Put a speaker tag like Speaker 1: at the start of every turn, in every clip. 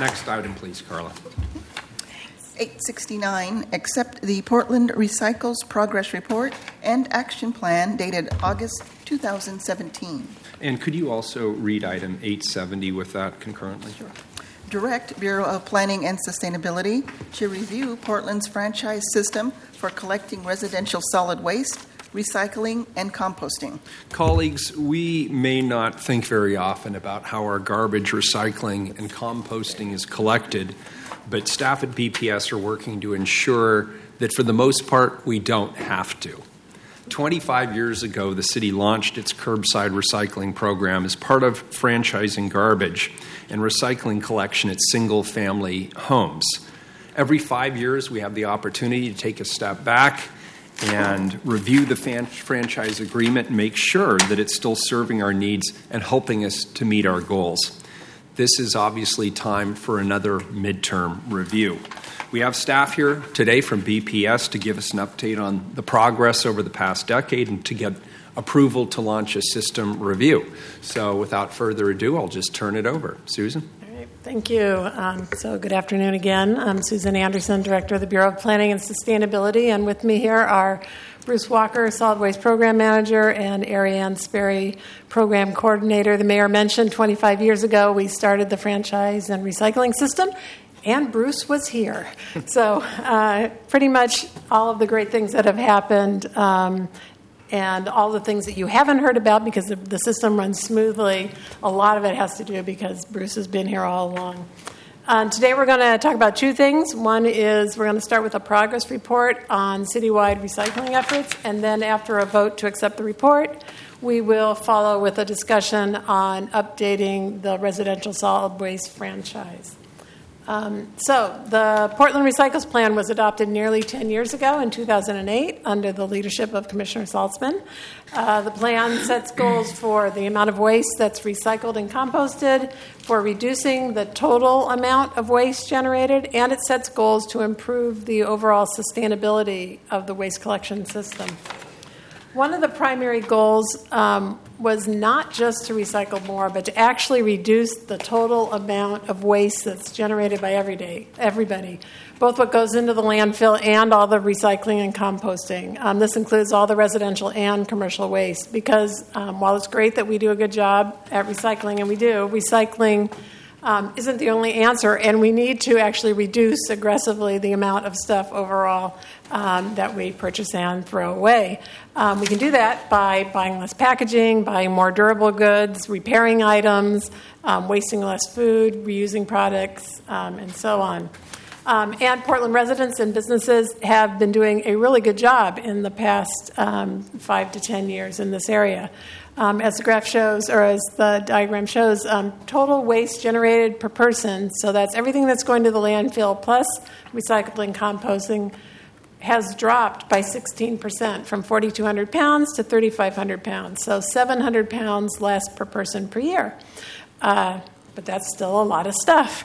Speaker 1: Next item, please, Carla.
Speaker 2: 869, accept the Portland Recycles Progress Report and Action Plan dated August 2017.
Speaker 1: And could you also read item 870 with that concurrently?
Speaker 2: Sure. Direct Bureau of Planning and Sustainability to review Portland's franchise system for collecting residential solid waste, recycling, and composting.
Speaker 1: Colleagues, we may not think very often about how our garbage, recycling, and composting is collected, but staff at BPS are working to ensure that for the most part, we don't have to. 25 years ago, the city launched its curbside recycling program as part of franchising garbage and recycling collection at single-family homes. Every 5 years, we have the opportunity to take a step back and review the franchise agreement and make sure that it's still serving our needs and helping us to meet our goals. This is obviously time for another midterm review. We have staff here today from BPS to give us an update on the progress over the past decade and to get approval to launch a system review. So without further ado, I'll just turn it over. Susan?
Speaker 3: All right, thank you. So good afternoon again. I'm Susan Anderson, Director of the Bureau of Planning and Sustainability, and with me here are Bruce Walker, Solid Waste Program Manager, and Ariane Sperry, Program Coordinator. The mayor mentioned 25 years ago we started the franchise and recycling system, and Bruce was here. So pretty much all of the great things that have happened and all the things that you haven't heard about because the system runs smoothly, a lot of it has to do because Bruce has been here all along. Today we're going to talk about two things. One is we're going to start with a progress report on citywide recycling efforts, and then after a vote to accept the report, we will follow with a discussion on updating the residential solid waste franchise. So the Portland Recycles Plan was adopted nearly 10 years ago in 2008 under the leadership of Commissioner Saltzman. The plan sets goals for the amount of waste that's recycled and composted, for reducing the total amount of waste generated, and it sets goals to improve the overall sustainability of the waste collection system. One of the primary goals was not just to recycle more, but to actually reduce the total amount of waste that's generated by everybody, both what goes into the landfill and all the recycling and composting. This includes all the residential and commercial waste because while it's great that we do a good job at recycling, and we do, recycling isn't the only answer, and we need to actually reduce aggressively the amount of stuff overall that we purchase and throw away. We can do that by buying less packaging, buying more durable goods, repairing items, wasting less food, reusing products, and so on. And Portland residents and businesses have been doing a really good job in the past 5 to 10 years in this area. As the graph shows, or as the diagram shows, total waste generated per person, so that's everything that's going to the landfill plus recycling, composting, has dropped by 16% from 4,200 pounds to 3,500 pounds, so 700 pounds less per person per year. But that's still a lot of stuff.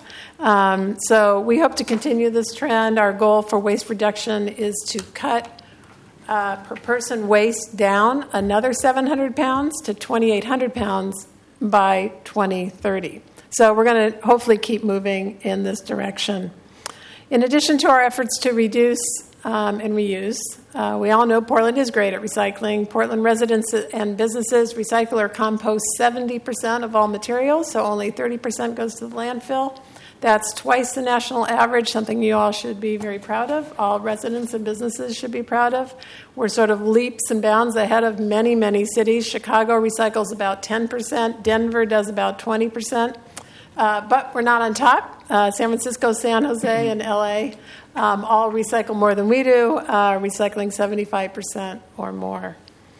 Speaker 3: So we hope to continue this trend. Our goal for waste reduction is to cut per person waste down another 700 pounds to 2,800 pounds by 2030. So we're going to hopefully keep moving in this direction. In addition to our efforts to reduce and reuse, we all know Portland is great at recycling. Portland residents and businesses recycle or compost 70% of all materials, so only 30% goes to the landfill. That's twice the national average, something you all should be very proud of. All residents and businesses should be proud of. We're sort of leaps and bounds ahead of many, many cities. Chicago recycles about 10%. Denver does about 20%. But we're not on top. San Francisco, San Jose, and LA all recycle more than we do, recycling 75% or more.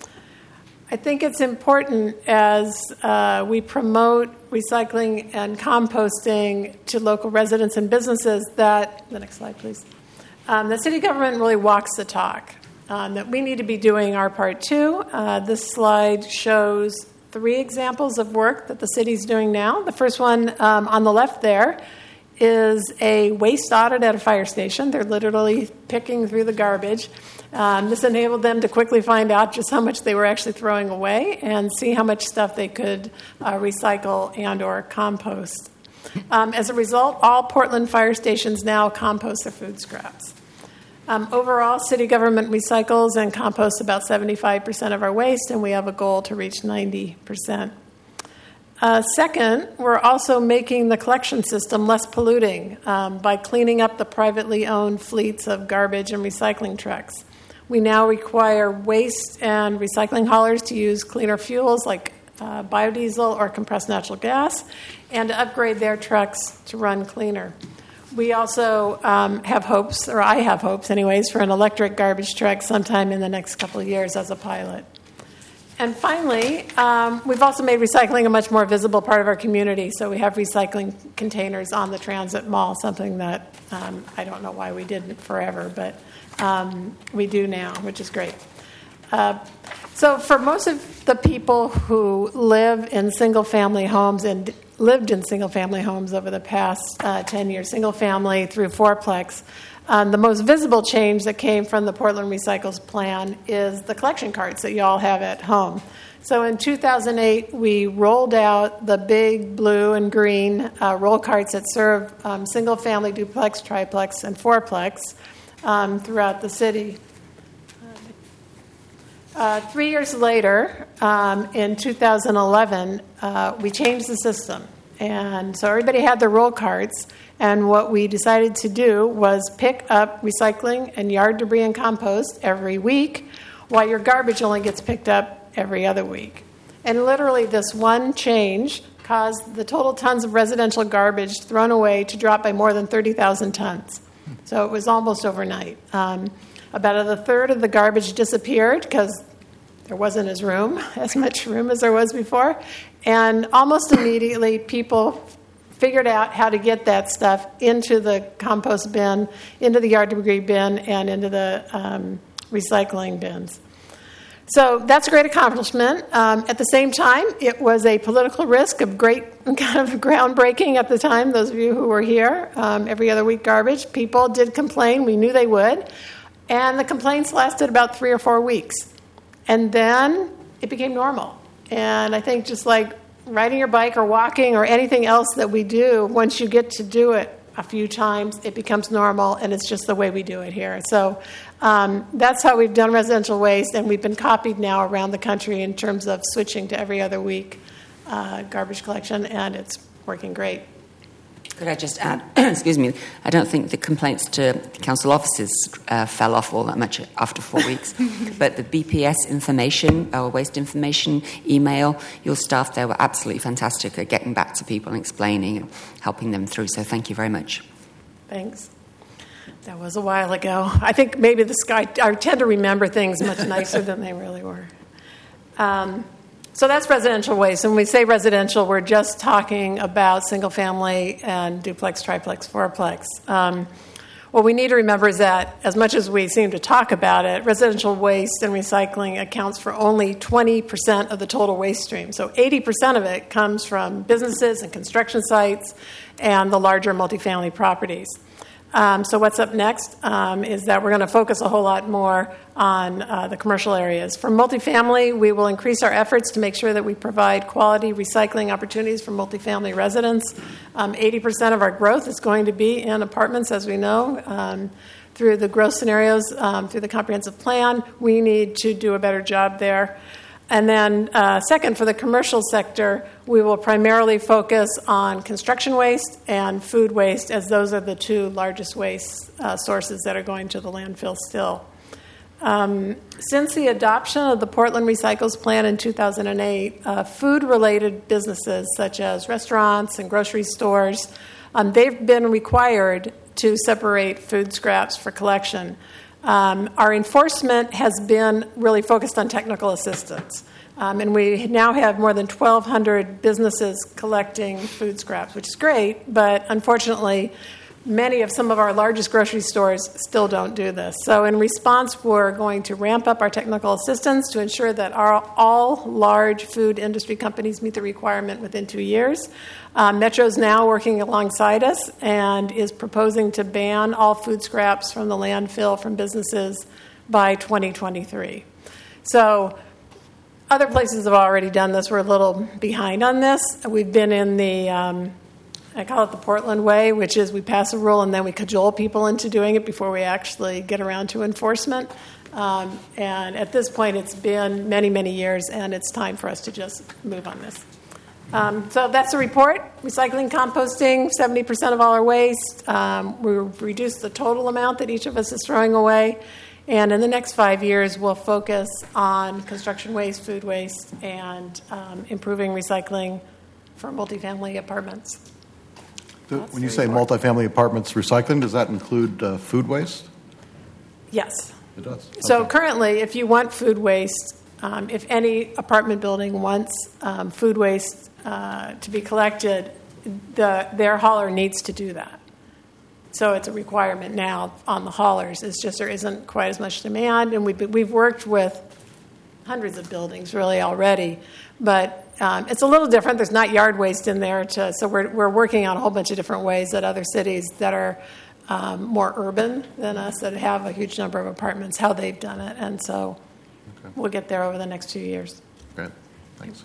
Speaker 3: I think it's important as we promote recycling and composting to local residents and businesses that, the next slide please, the city government really walks the talk, that we need to be doing our part too. This slide shows 3 examples of work that the city's doing now. The first one on the left there is a waste audit at a fire station. They're literally picking through the garbage. This enabled them to quickly find out just how much they were actually throwing away and see how much stuff they could recycle and or compost. As a result, all Portland fire stations now compost their food scraps. Overall, city government recycles and composts about 75% of our waste, and we have a goal to reach 90%. Second, we're also making the collection system less polluting by cleaning up the privately owned fleets of garbage and recycling trucks. We now require waste and recycling haulers to use cleaner fuels like biodiesel or compressed natural gas and to upgrade their trucks to run cleaner. We also have hopes, or I have hopes anyways, for an electric garbage truck sometime in the next couple of years as a pilot. And finally, we've also made recycling a much more visible part of our community. So we have recycling containers on the Transit Mall, something that I don't know why we didn't forever, but we do now, which is great. So for most of the people who live in single-family homes and lived in single-family homes over the past 10 years, single-family through fourplex, the most visible change that came from the Portland Recycles plan is the collection carts that you all have at home. So in 2008, we rolled out the big blue and green roll carts that serve single-family duplex, triplex, and fourplex throughout the city. 3 years later, in 2011, we changed the system. And so everybody had their roll carts, and what we decided to do was pick up recycling and yard debris and compost every week, while your garbage only gets picked up every other week. And literally this one change caused the total tons of residential garbage thrown away to drop by more than 30,000 tons. So it was almost overnight. About a third of the garbage disappeared because there wasn't as much room as there was before. And almost immediately, people figured out how to get that stuff into the compost bin, into the yard debris bin, and into the recycling bins. So that's a great accomplishment. At the same time, it was a political risk of great kind of groundbreaking at the time. Those of you who were here, every other week garbage, people did complain. We knew they would. And the complaints lasted about 3 or 4 weeks. And then it became normal. And I think just like riding your bike or walking or anything else that we do, once you get to do it a few times, it becomes normal, and it's just the way we do it here. So that's how we've done residential waste, and we've been copied now around the country in terms of switching to every other week garbage collection, and it's working great.
Speaker 4: Could I just add, excuse me, I don't think the complaints to council offices fell off all that much after 4 weeks, but the BPS information, or waste information email, your staff there were absolutely fantastic at getting back to people and explaining and helping them through, so thank you very much.
Speaker 3: Thanks. That was a while ago. I think maybe I tend to remember things much nicer than they really were. So that's residential waste. And when we say residential, we're just talking about single-family and duplex, triplex, fourplex. What we need to remember is that as much as we seem to talk about it, residential waste and recycling accounts for only 20% of the total waste stream. So 80% of it comes from businesses and construction sites and the larger multifamily properties. So what's up next is that we're going to focus a whole lot more on the commercial areas. For multifamily, we will increase our efforts to make sure that we provide quality recycling opportunities for multifamily residents. 80% of our growth is going to be in apartments, as we know. Through the growth scenarios, through the comprehensive plan, we need to do a better job there. And then second, for the commercial sector, we will primarily focus on construction waste and food waste, as those are the two largest waste sources that are going to the landfill still. Since the adoption of the Portland Recycles Plan in 2008, food-related businesses such as restaurants and grocery stores, they've been required to separate food scraps for collection. Our enforcement has been really focused on technical assistance. And we now have more than 1,200 businesses collecting food scraps, which is great, but unfortunately, some of our largest grocery stores still don't do this. So in response, we're going to ramp up our technical assistance to ensure that all large food industry companies meet the requirement within 2 years. Metro's now working alongside us and is proposing to ban all food scraps from the landfill from businesses by 2023. So other places have already done this. We're a little behind on this. We've been in the I call it the Portland way, which is we pass a rule and then we cajole people into doing it before we actually get around to enforcement. And at this point, it's been many, many years, and it's time for us to just move on this. So that's the report. Recycling, composting, 70% of all our waste. We've reduced the total amount that each of us is throwing away. And in the next 5 years, we'll focus on construction waste, food waste, and improving recycling for multifamily apartments.
Speaker 5: When you say multifamily apartments recycling, does that include food waste?
Speaker 3: Yes.
Speaker 5: It does.
Speaker 3: So
Speaker 5: Okay.
Speaker 3: currently, if you want food waste, if any apartment building wants food waste to be collected, their hauler needs to do that. So it's a requirement now on the haulers. It's just there isn't quite as much demand, and we've worked with hundreds of buildings really already, but it's a little different. There's not yard waste in there, so we're working on a whole bunch of different ways that other cities that are more urban than us, that have a huge number of apartments, how they've done it, and so we'll get there over the next 2 years.
Speaker 5: Great. Thanks.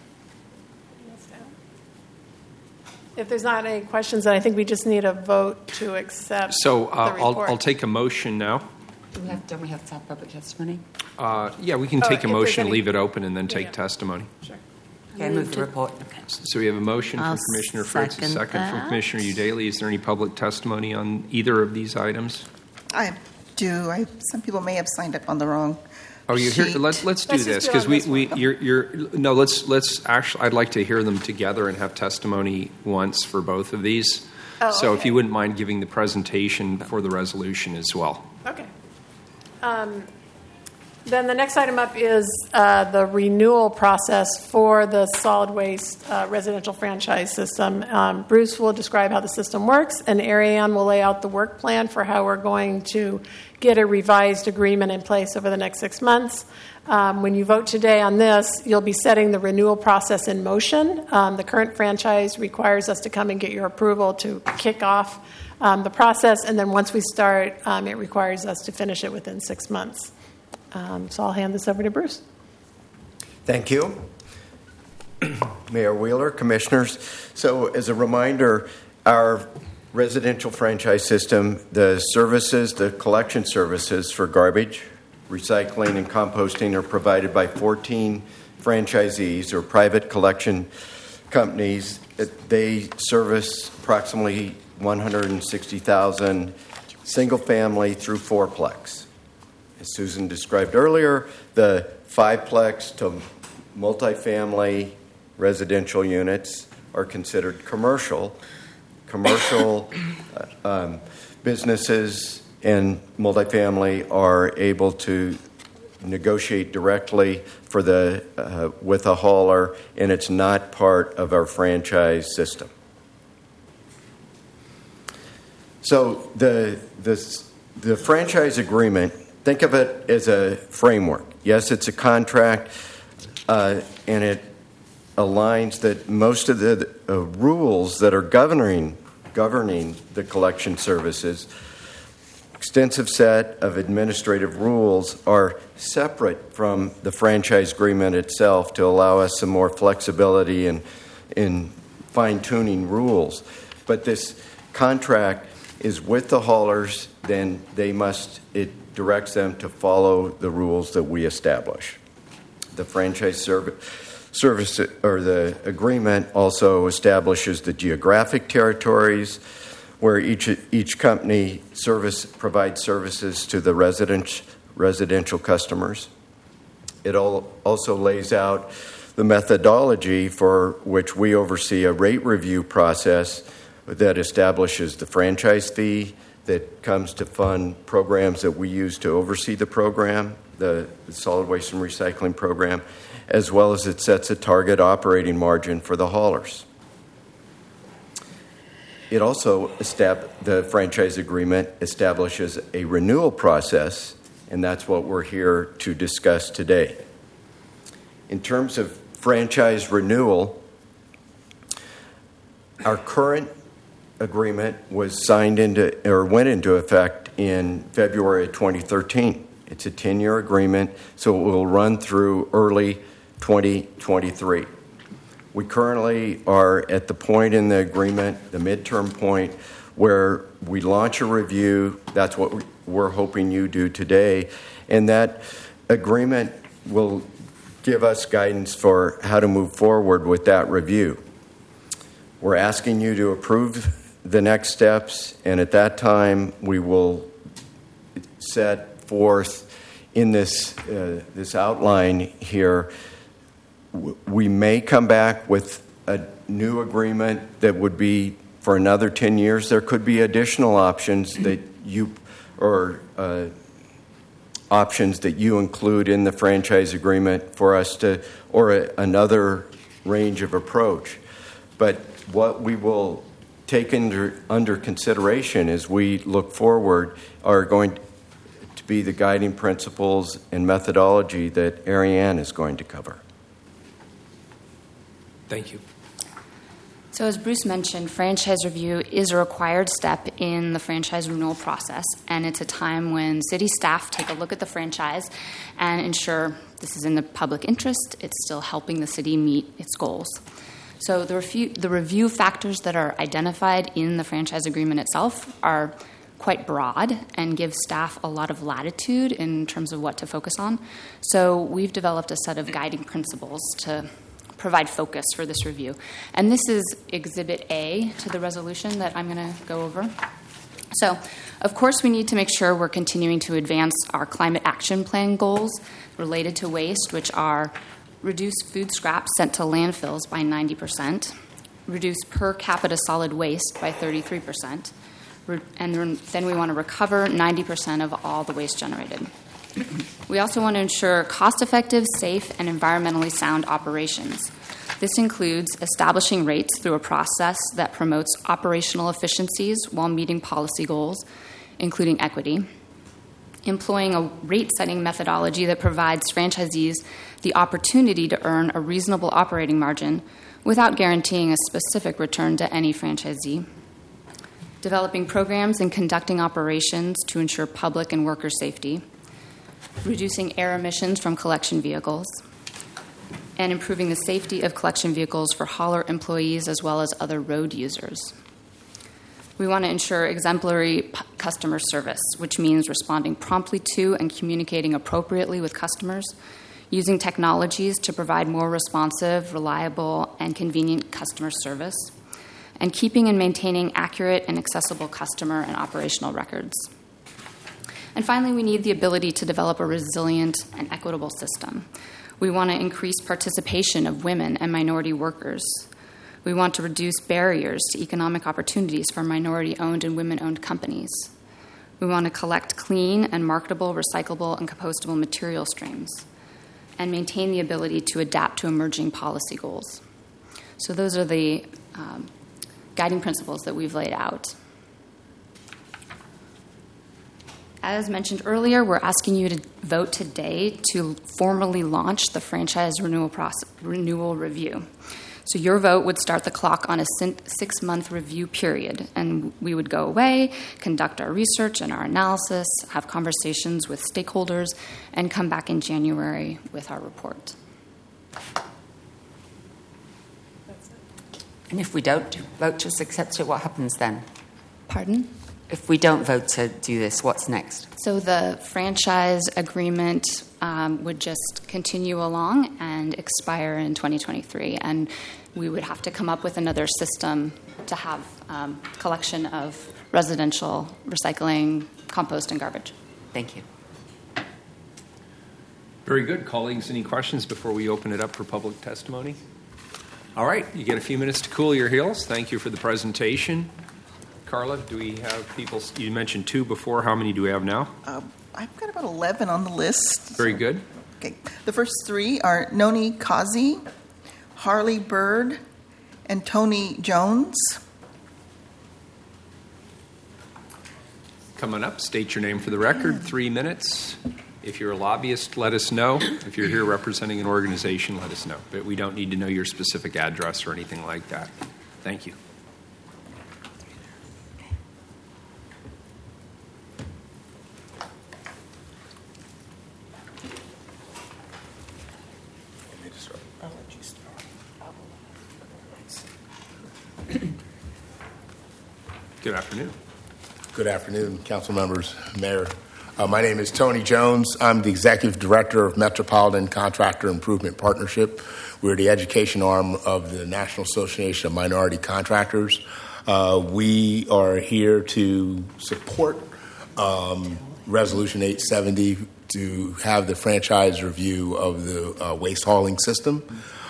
Speaker 3: If there's not any questions, then I think we just need a vote to accept
Speaker 1: So
Speaker 3: the report.
Speaker 1: I'll take a motion now.
Speaker 4: Don't we have to have public testimony?
Speaker 1: Yeah, we can
Speaker 3: Oh,
Speaker 1: take
Speaker 3: if
Speaker 1: a
Speaker 3: there's
Speaker 1: motion,
Speaker 3: any-
Speaker 1: leave it open, and then
Speaker 3: Yeah,
Speaker 1: take
Speaker 3: yeah.
Speaker 1: testimony.
Speaker 3: Sure.
Speaker 4: Okay, move the report.
Speaker 1: So we have a motion
Speaker 6: I'll
Speaker 1: from Commissioner Fritz, a
Speaker 6: second
Speaker 1: second from
Speaker 6: that.
Speaker 1: Commissioner Udaly. Is there any public testimony on either of these items?
Speaker 2: I do. Some people may have signed up on the wrong
Speaker 1: Oh, you hear?
Speaker 2: sheet.
Speaker 1: Let's do
Speaker 3: Let's
Speaker 1: this
Speaker 3: just do it
Speaker 1: because
Speaker 3: on this one.
Speaker 1: you're no. Let's actually. I'd like to hear them together and have testimony once for both of these.
Speaker 3: Oh,
Speaker 1: So if
Speaker 3: okay.
Speaker 1: you wouldn't mind giving the presentation for the resolution as well.
Speaker 3: Okay. Then the next item up is the renewal process for the solid waste residential franchise system. Bruce will describe how the system works, and Ariane will lay out the work plan for how we're going to get a revised agreement in place over the next 6 months. When you vote today on this, you'll be setting the renewal process in motion. The current franchise requires us to come and get your approval to kick off the process, and then once we start, it requires us to finish it within 6 months. So I'll hand this over to Bruce.
Speaker 7: Thank you. Mayor Wheeler, Commissioners. So as a reminder, our residential franchise system, the services, the collection services for garbage, recycling, and composting are provided by 14 franchisees or private collection companies. They service approximately 160,000 single-family through fourplex. As Susan described earlier, the fiveplex to multifamily residential units are considered commercial. Commercial businesses and multifamily are able to negotiate directly for with a hauler, and it's not part of our franchise system. So the franchise agreement, think of it as a framework. Yes, it's a contract, and it aligns that most of the rules that are governing the collection services, extensive set of administrative rules, are separate from the franchise agreement itself to allow us some more flexibility in fine-tuning rules. But this contract is with the haulers, then it directs them to follow the rules that we establish. The franchise service or the agreement also establishes the geographic territories where each company provides services to the residential customers. It also lays out the methodology for which we oversee a rate review process that establishes the franchise fee that comes to fund programs that we use to oversee the program, the solid waste and recycling program, as well as it sets a target operating margin for the haulers. It also, the franchise agreement establishes a renewal process, and that's what we're here to discuss today. In terms of franchise renewal, our current agreement was went into effect in February of 2013. It's a 10-year agreement, so it will run through early 2023. We currently are at the point in the agreement, the midterm point, where we launch a review. That's what we're hoping you do today. And that agreement will give us guidance for how to move forward with that review. We're asking you to approve the next steps, and at that time, we will set forth in this outline here. We may come back with a new agreement that would be for another 10 years. There could be additional options that you options that you include in the franchise agreement for us to, or another range of approach. But what we will take under consideration as we look forward are going to be the guiding principles and methodology that Ariane is going to cover.
Speaker 1: Thank you.
Speaker 6: So as Bruce mentioned, franchise review is a required step in the franchise renewal process, and it's a time when city staff take a look at the franchise and ensure this is in the public interest, it's still helping the city meet its goals. So the review factors that are identified in the franchise agreement itself are quite broad and give staff a lot of latitude in terms of what to focus on. So we've developed a set of guiding principles to provide focus for this review. And this is Exhibit A to the resolution that I'm going to go over. So, of course, we need to make sure we're continuing to advance our climate action plan goals related to waste, which are reduce food scraps sent to landfills by 90%, reduce per capita solid waste by 33%, and then we want to recover 90% of all the waste generated. We also want to ensure cost-effective, safe, and environmentally sound operations. This includes establishing rates through a process that promotes operational efficiencies while meeting policy goals, including equity, employing a rate-setting methodology that provides franchisees the opportunity to earn a reasonable operating margin without guaranteeing a specific return to any franchisee, developing programs and conducting operations to ensure public and worker safety, reducing air emissions from collection vehicles, and improving the safety of collection vehicles for hauler employees as well as other road users. We want to ensure exemplary customer service, which means responding promptly to and communicating appropriately with customers, using technologies to provide more responsive, reliable, and convenient customer service, and keeping and maintaining accurate and accessible customer and operational records. And finally, we need the ability to develop a resilient and equitable system. We want to increase participation of women and minority workers. We want to reduce barriers to economic opportunities for minority-owned and women-owned companies. We want to collect clean and marketable, recyclable, and compostable material streams, and maintain the ability to adapt to emerging policy goals. So those are the guiding principles that we've laid out. As mentioned earlier, we're asking you to vote today to formally launch the franchise renewal review. So your vote would start the clock on a 6-month review period, and we would go away, conduct our research and our analysis, have conversations with stakeholders, and come back in January with our report.
Speaker 4: And if we don't vote to accept it, what happens then?
Speaker 6: Pardon?
Speaker 4: If we don't vote to do this, what's next?
Speaker 6: So the franchise agreement would just continue along and expire in 2023, and we would have to come up with another system to have collection of residential recycling, compost, and garbage.
Speaker 4: Thank you.
Speaker 1: Very good. Colleagues, any questions before we open it up for public testimony? All right, you get a few minutes to cool your heels. Thank you for the presentation. Carla, do we have people? You mentioned 2 before. How many do we have now?
Speaker 2: I've got about 11 on the list.
Speaker 1: Very good.
Speaker 2: Okay. The first 3 are Noni Kazi, Harley Bird, and Tony Jones.
Speaker 1: Come on up. State your name for the record. 3 minutes. If you're a lobbyist, let us know. If you're here representing an organization, let us know. But we don't need to know your specific address or anything like that. Thank you. Good afternoon.
Speaker 8: Good afternoon, council members, mayor. My name is Tony Jones. I'm the executive director of Metropolitan Contractor Improvement Partnership. We're the education arm of the National Association of Minority Contractors. We are here to support Resolution 870 to have the franchise review of the waste hauling system.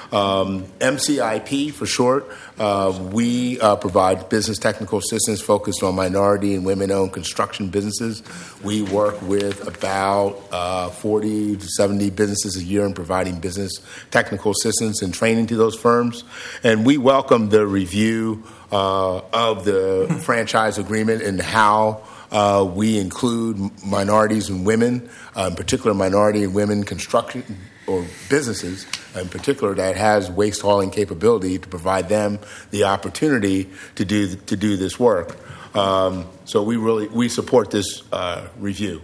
Speaker 8: MCIP for short, we provide business technical assistance focused on minority and women-owned construction businesses. We work with about 40 to 70 businesses a year in providing business technical assistance and training to those firms. And we welcome the review of the franchise agreement and how we include minorities and women, in particular minority and women construction or businesses in particular that has waste hauling capability to provide them the opportunity to do this work. So we support this review.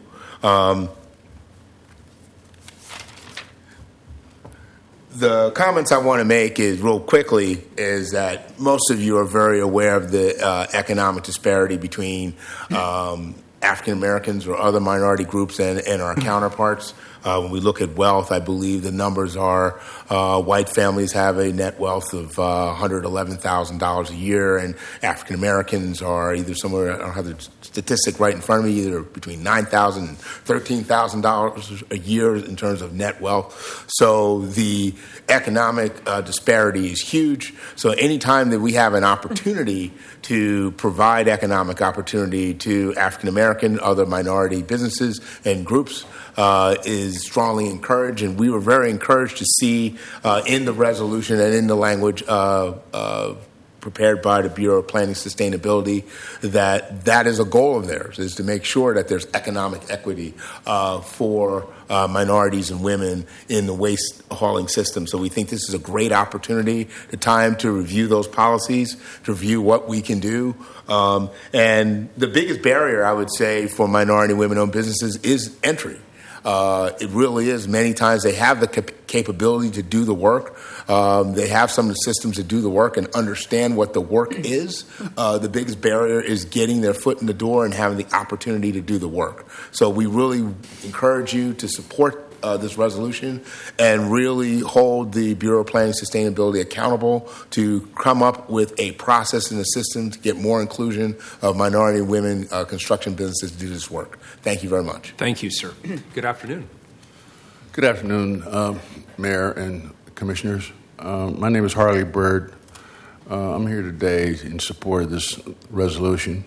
Speaker 8: The comments I want to make is real quickly is that most of you are very aware of the economic disparity between African Americans or other minority groups and our counterparts. When we look at wealth, I believe the numbers are white families have a net wealth of $111,000 a year, and African Americans are either somewhere, I don't have the statistic right in front of me, either between $9,000 and $13,000 a year in terms of net wealth. So the economic disparity is huge. So anytime that we have an opportunity to provide economic opportunity to African American, other minority businesses and groups, is strongly encouraged, and we were very encouraged to see in the resolution and in the language prepared by the Bureau of Planning and Sustainability that is a goal of theirs, is to make sure that there's economic equity for minorities and women in the waste hauling system. So we think this is a great opportunity, the time to review those policies, to review what we can do. And the biggest barrier, I would say, for minority and women-owned businesses is entry. It really is. Many times they have the capability to do the work. They have some of the systems to do the work and understand what the work is. The biggest barrier is getting their foot in the door and having the opportunity to do the work. So we really encourage you to support this resolution and really hold the Bureau of Planning and Sustainability accountable to come up with a process and a system to get more inclusion of minority and women construction businesses to do this work. Thank you very much.
Speaker 1: Thank you, sir. Good afternoon.
Speaker 9: Good afternoon, Mayor and Commissioners. My name is Harley Bird. I'm here today in support of this resolution.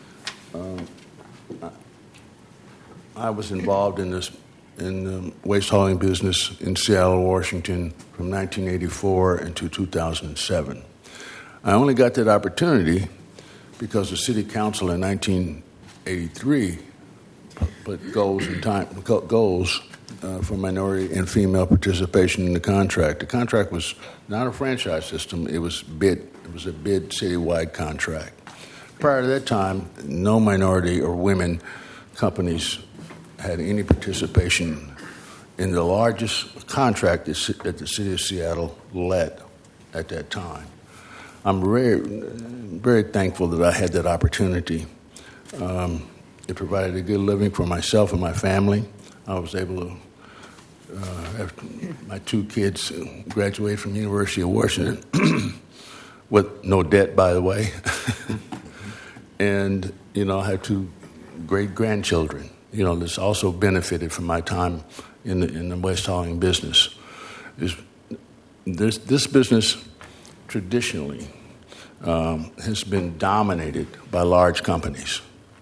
Speaker 9: I was involved in the waste hauling business in Seattle, Washington from 1984 until 2007. I only got that opportunity because the City Council in 1983 put goals for minority and female participation in the contract. The contract was not a franchise system; it was a bid citywide contract. Prior to that time, no minority or women companies had any participation in the largest contract that the City of Seattle led at that time. I'm very, very thankful that I had that opportunity. It provided a good living for myself and my family. I was able to have my two kids graduate from the University of Washington with no debt, by the way. And, I had two great grandchildren. This also benefited from my time in the waste hauling business. This business traditionally has been dominated by large companies,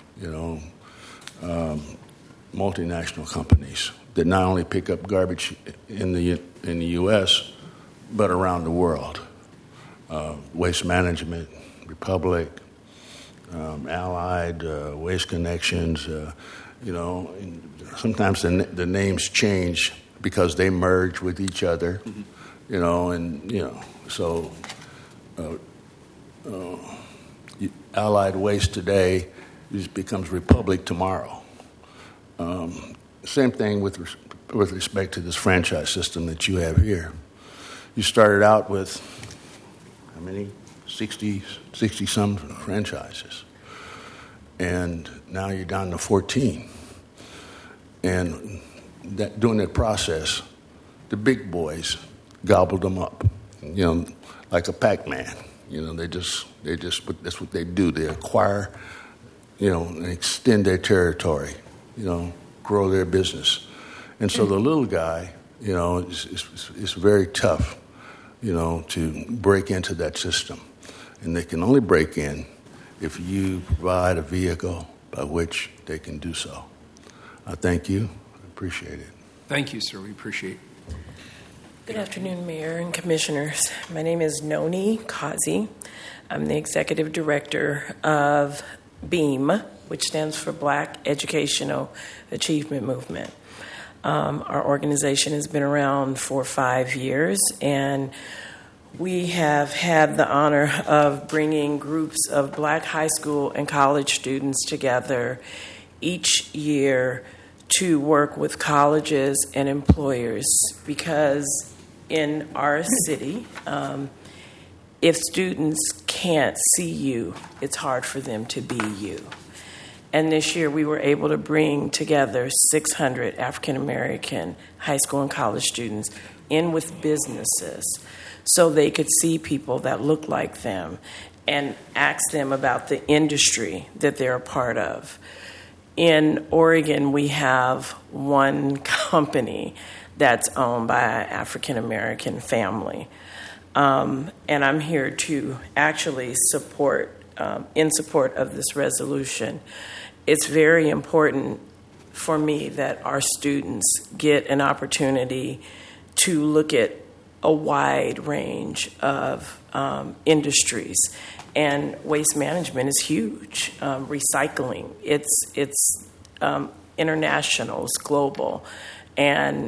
Speaker 9: multinational companies that not only pick up garbage in the U.S. but around the world. Waste Management, Republic, Allied, Waste Connections. Sometimes the names change because they merge with each other, so Allied Waste today becomes Republic tomorrow. Same thing with respect to this franchise system that you have here. You started out with how many 60-some franchises. And now you're down to 14. And during that process, the big boys gobbled them up, like a Pac-Man. That's what they do. They acquire, and extend their territory, grow their business. And so the little guy, it's very tough, to break into that system. And they can only break in if you provide a vehicle by which they can do so. I thank you. I appreciate it.
Speaker 1: Thank you, sir. We appreciate it.
Speaker 10: Good afternoon, Mayor and Commissioners. My name is Noni Kazi. I'm the Executive Director of BEAM, which stands for Black Educational Achievement Movement. Our organization has been around for 5 years, and we have had the honor of bringing groups of Black high school and college students together each year to work with colleges and employers, because in our city, if students can't see you, it's hard for them to be you. And this year we were able to bring together 600 African American high school and college students in with businesses so they could see people that look like them and ask them about the industry that they're a part of. In Oregon, we have one company that's owned by an African American family. And I'm here to actually support, in support of this resolution. It's very important for me that our students get an opportunity to look at a wide range of industries. And waste management is huge. Recycling, it's international, it's global. And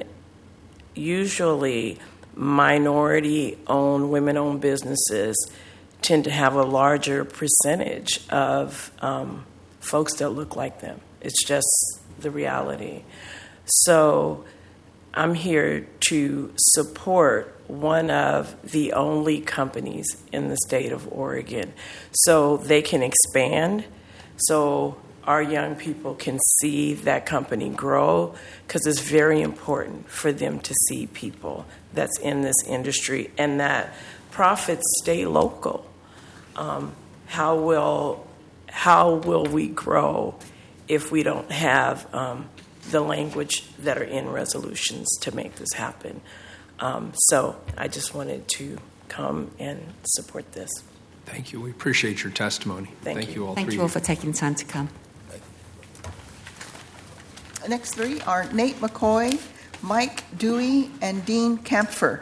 Speaker 10: usually minority-owned, women-owned businesses tend to have a larger percentage of folks that look like them. It's just the reality. So I'm here to support one of the only companies in the state of Oregon so they can expand, so our young people can see that company grow, because it's very important for them to see people that's in this industry and that profits stay local. How will we grow if we don't have the language that are in resolutions to make this happen? So I just wanted to come and support this.
Speaker 1: Thank you. We appreciate your testimony.
Speaker 10: Thank you.
Speaker 1: all
Speaker 4: Thank
Speaker 1: three
Speaker 4: you all
Speaker 1: of
Speaker 4: for taking time to come.
Speaker 2: The next three are Nate McCoy, Mike Dewey, and Dean Kampfer.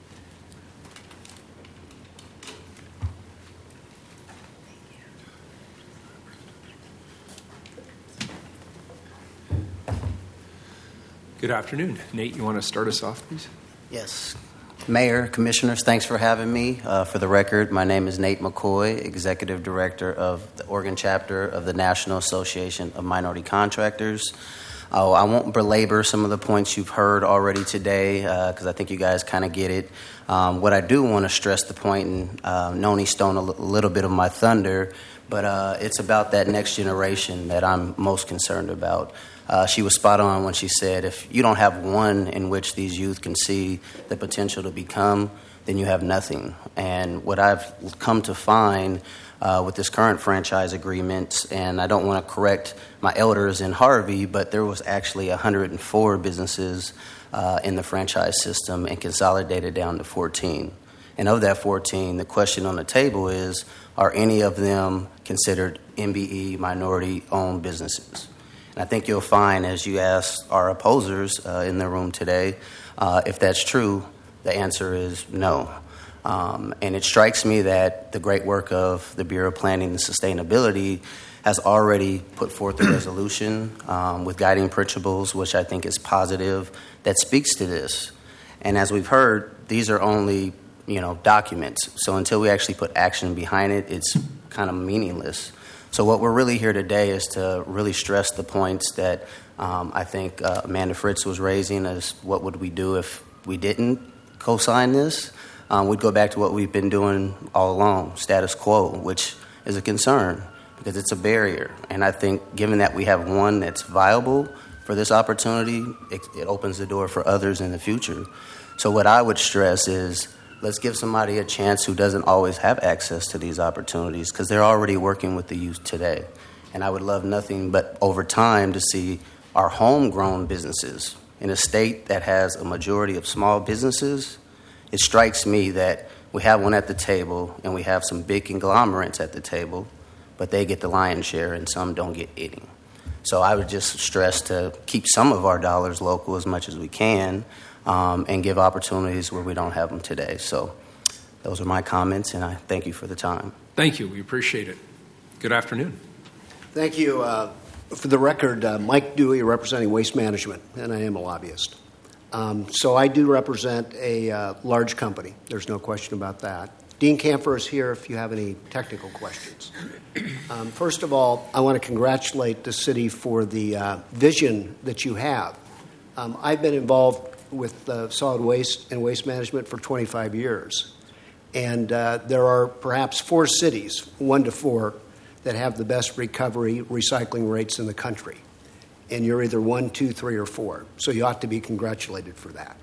Speaker 1: Good afternoon. Nate, you want to start us off, please?
Speaker 11: Yes. Mayor, Commissioners, thanks for having me. For the record, my name is Nate McCoy, Executive Director of the Oregon chapter of the National Association of Minority Contractors. I won't belabor some of the points you've heard already today because I think you guys kind of get it. What I do want to stress the point, and Noni stole a little bit of my thunder, but it's about that next generation that I'm most concerned about. She was spot on when she said, if you don't have one in which these youth can see the potential to become, then you have nothing. And what I've come to find with this current franchise agreement, and I don't want to correct my elders in Harvey, but there was actually 104 businesses in the franchise system and consolidated down to 14. And of that 14, the question on the table is, are any of them considered MBE, minority-owned businesses? And I think you'll find, as you ask our opposers in the room today, if that's true, the answer is no. And it strikes me that the great work of the Bureau of Planning and Sustainability has already put forth a resolution with guiding principles, which I think is positive, that speaks to this. And as we've heard, these are only, documents. So until we actually put action behind it, it's kind of meaningless. So what we're really here today is to really stress the points that I think Amanda Fritz was raising as what would we do if we didn't co-sign this. we'd go back to what we've been doing all along, status quo, which is a concern because it's a barrier. And I think given that we have one that's viable for this opportunity, it opens the door for others in the future. So what I would stress is let's give somebody a chance who doesn't always have access to these opportunities because they're already working with the youth today. And I would love nothing but over time to see our homegrown businesses in a state that has a majority of small businesses. It strikes me that we have one at the table and we have some big conglomerates at the table, but they get the lion's share and some don't get any. So I would just stress to keep some of our dollars local as much as we can and give opportunities where we don't have them today. So those are my comments, and I thank you for the time.
Speaker 1: Thank you. We appreciate it. Good afternoon.
Speaker 12: Thank you. For the record, Mike Dewey, representing Waste Management, and I am a lobbyist. So I do represent a large company. There's no question about that. Dean Camphor is here if you have any technical questions. First of all, I want to congratulate the city for the vision that you have. I've been involved with solid waste and waste management for 25 years. And there are perhaps 4 cities, 1 to 4, that have the best recovery recycling rates in the country. And you're either 1, 2, 3, or 4. So you ought to be congratulated for that.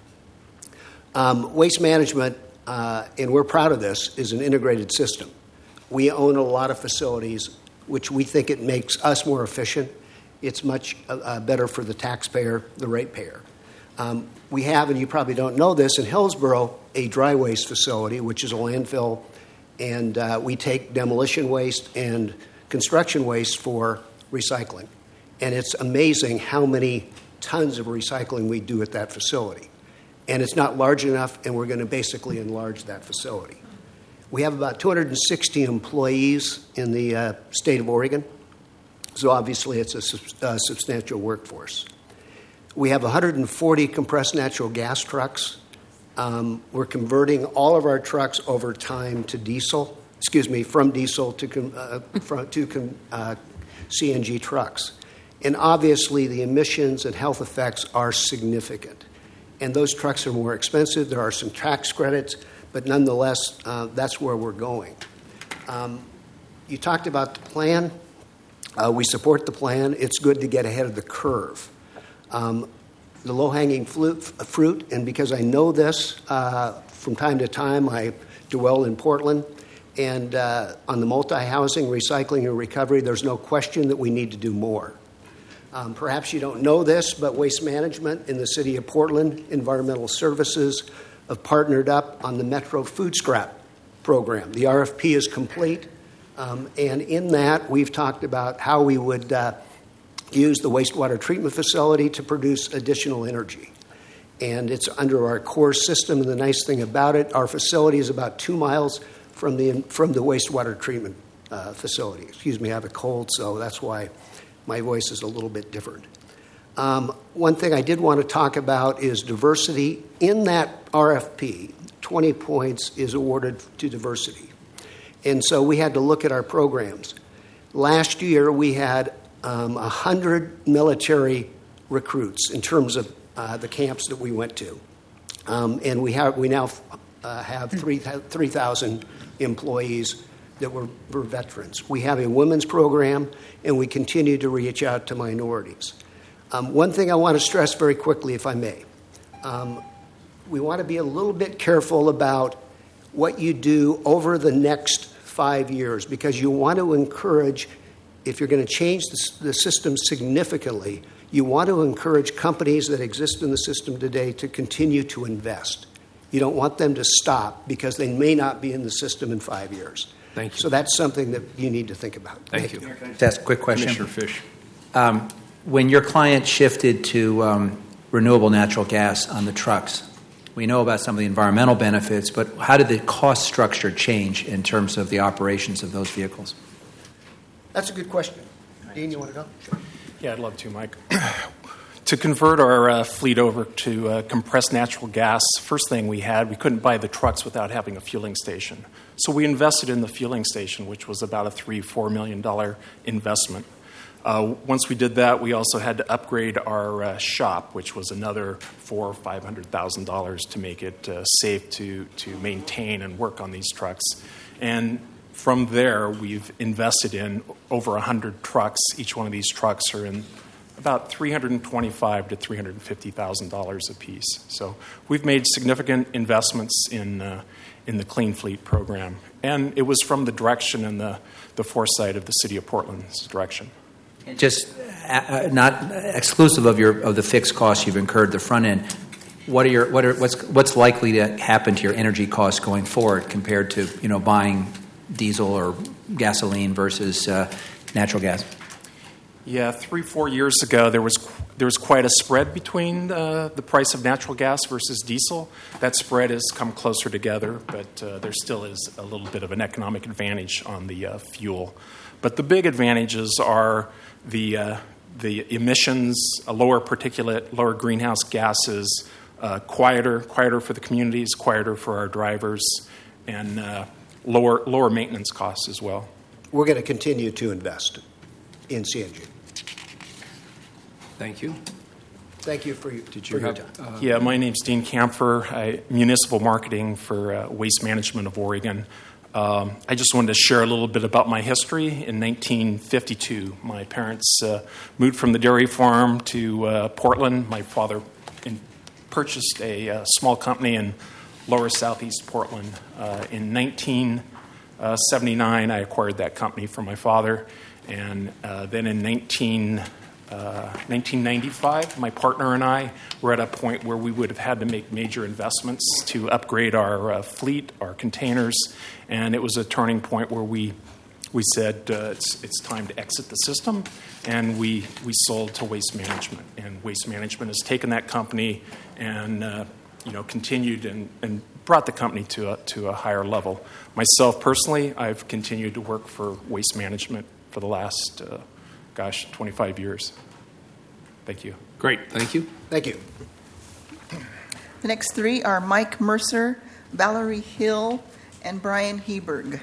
Speaker 12: Waste management, and we're proud of this, is an integrated system. We own a lot of facilities, which we think it makes us more efficient. It's much better for the taxpayer, the ratepayer. We have, and you probably don't know this, in Hillsborough, a dry waste facility, which is a landfill, and we take demolition waste and construction waste for recycling. And it's amazing how many tons of recycling we do at that facility. And it's not large enough, and we're going to basically enlarge that facility. We have about 260 employees in the state of Oregon, so obviously it's a substantial workforce. We have 140 compressed natural gas trucks. We're converting all of our trucks over time to diesel. From diesel to CNG trucks. And obviously the emissions and health effects are significant. And those trucks are more expensive. There are some tax credits, but nonetheless, that's where we're going. You talked about the plan. We support the plan. It's good to get ahead of the curve. The low-hanging fruit, and because I know this, from time to time I dwell in Portland, and on the multi-housing, recycling, and recovery, there's no question that we need to do more. Perhaps you don't know this, but Waste Management in the city of Portland, Environmental Services, have partnered up on the Metro Food Scrap program. The RFP is complete, and in that we've talked about how we would use the wastewater treatment facility to produce additional energy. And it's under our core system, and the nice thing about it, our facility is about 2 miles from the wastewater treatment facility. Excuse me, I have a cold, so that's why my voice is a little bit different. One thing I did want to talk about is diversity. In that RFP, 20 points is awarded to diversity. And so we had to look at our programs. Last year, we had 100 military recruits in terms of the camps that we went to. And we now have 3,000 employees that were veterans. We have a women's program, and we continue to reach out to minorities. One thing I want to stress very quickly, if I may. We want to be a little bit careful about what you do over the next 5 years, because you want to encourage, if you're going to change the system significantly, you want to encourage companies that exist in the system today to continue to invest. You don't want them to stop because they may not be in the system in 5 years.
Speaker 1: Thank you.
Speaker 12: So that's something that you need to think about.
Speaker 1: Thank you.
Speaker 13: Just ask a quick question.
Speaker 1: Commissioner Fish.
Speaker 13: When your client shifted to renewable natural gas on the trucks, we know about some of the environmental benefits, but how did the cost structure change in terms of the operations of those vehicles?
Speaker 12: That's a good question. Dean, you want to go? Sure.
Speaker 14: Yeah, I'd love to, Mike. To convert our fleet over to compressed natural gas, first thing we couldn't buy the trucks without having a fueling station. So we invested in the fueling station, which was about a $3-4 million investment. Once we did that, we also had to upgrade our shop, which was another $400,000 or $500,000 to make it safe to maintain and work on these trucks. And from there, we've invested in over 100 trucks. Each one of these trucks are in about $325,000 to $350,000 a piece. So we've made significant investments in the Clean Fleet program, and it was from the direction and the foresight of the City of Portland's direction.
Speaker 13: Just not exclusive of the fixed costs you've incurred at the front end. What's likely to happen to your energy costs going forward compared to buying diesel or gasoline versus natural gas?
Speaker 14: Yeah, 3-4 years ago, there was quite a spread between the price of natural gas versus diesel. That spread has come closer together, but there still is a little bit of an economic advantage on the fuel. But the big advantages are the emissions, a lower particulate, lower greenhouse gases, quieter for the communities, quieter for our drivers, and lower maintenance costs as well.
Speaker 12: We're going to continue to invest in CNG.
Speaker 1: Thank you.
Speaker 12: Thank you for your time.
Speaker 14: Yeah, my name's Dean Camphor, municipal marketing for Waste Management of Oregon. I just wanted to share a little bit about my history. In 1952, my parents moved from the dairy farm to Portland. My father purchased a small company in lower southeast Portland. In 1979, I acquired that company from my father. And then in 1995, my partner and I were at a point where we would have had to make major investments to upgrade our fleet, our containers, and it was a turning point where we said it's time to exit the system, and we sold to Waste Management, and Waste Management has taken that company and continued and brought the company to a higher level. Myself personally, I've continued to work for Waste Management for the last 25 years. Thank you.
Speaker 1: Great. Thank you.
Speaker 12: Thank you.
Speaker 2: The next three are Mike Mercer, Valerie Hill, and Brian Heberg.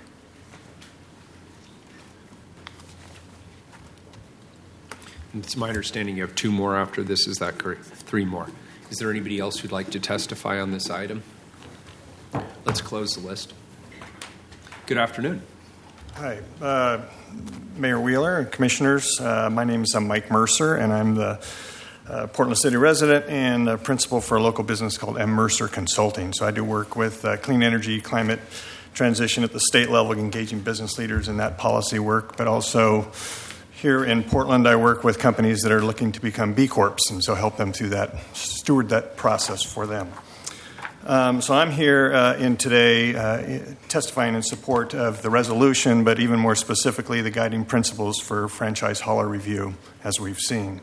Speaker 1: It's my understanding you have two more after this. Is that correct? Three more. Is there anybody else who'd like to testify on this item? Let's close the list. Good afternoon.
Speaker 15: Hi, Mayor Wheeler and Commissioners. My name is Mike Mercer, and I'm the Portland City resident and principal for a local business called M. Mercer Consulting. So I do work with clean energy, climate transition at the state level, engaging business leaders in that policy work, but also here in Portland, I work with companies that are looking to become B Corps, and so help them through that, steward that process for them. So I'm here today testifying in support of the resolution, but even more specifically, the guiding principles for franchise hauler review, as we've seen.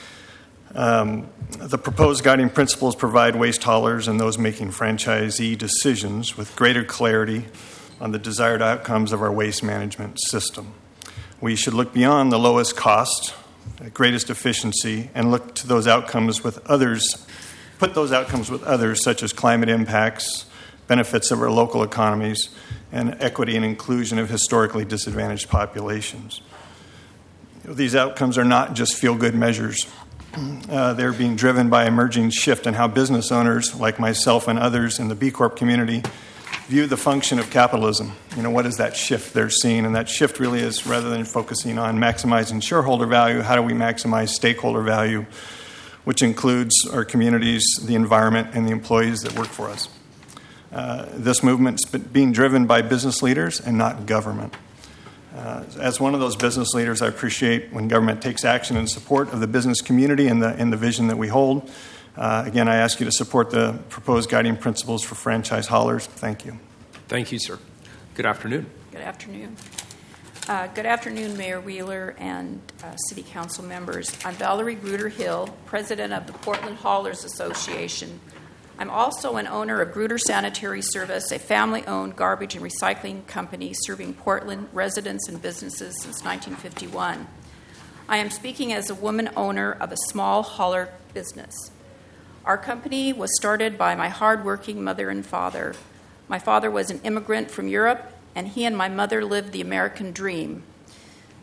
Speaker 15: The proposed guiding principles provide waste haulers and those making franchisee decisions with greater clarity on the desired outcomes of our waste management system. We should look beyond the lowest cost, greatest efficiency, and look to those outcomes with others. Put those outcomes with others, such as climate impacts, benefits of our local economies, and equity and inclusion of historically disadvantaged populations. These outcomes are not just feel-good measures. They're being driven by emerging shift in how business owners, like myself and others in the B Corp community, view the function of capitalism. What is that shift they're seeing? And that shift really is, rather than focusing on maximizing shareholder value, how do we maximize stakeholder value, which includes our communities, the environment, and the employees that work for us. This movement's being driven by business leaders and not government. As one of those business leaders, I appreciate when government takes action in support of the business community and the vision that we hold. Again, I ask you to support the proposed guiding principles for franchise haulers. Thank you.
Speaker 1: Thank you, sir. Good afternoon.
Speaker 16: Good afternoon. Good afternoon, Mayor Wheeler and City Council members. I'm Valerie Gruder Hill, President of the Portland Haulers Association. I'm also an owner of Gruder Sanitary Service, a family-owned garbage and recycling company serving Portland residents and businesses since 1951. I am speaking as a woman owner of a small hauler business. Our company was started by my hardworking mother and father. My father was an immigrant from Europe, and he and my mother lived the American dream.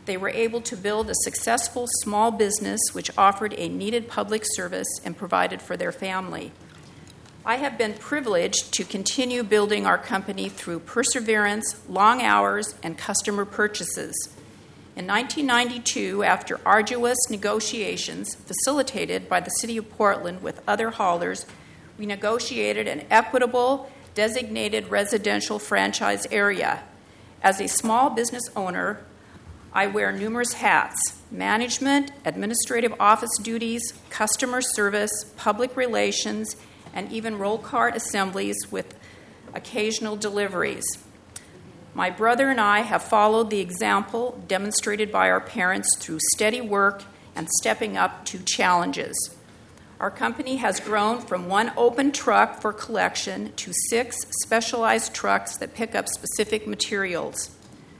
Speaker 16: They were able to build a successful small business which offered a needed public service and provided for their family. I have been privileged to continue building our company through perseverance, long hours, and customer purchases. In 1992, after arduous negotiations facilitated by the City of Portland with other haulers, we negotiated an equitable, designated residential franchise area. As a small business owner, I wear numerous hats: management, administrative office duties, customer service, public relations, and even roll cart assemblies with occasional deliveries. My brother and I have followed the example demonstrated by our parents through steady work and stepping up to challenges. Our company has grown from one open truck for collection to 6 specialized trucks that pick up specific materials.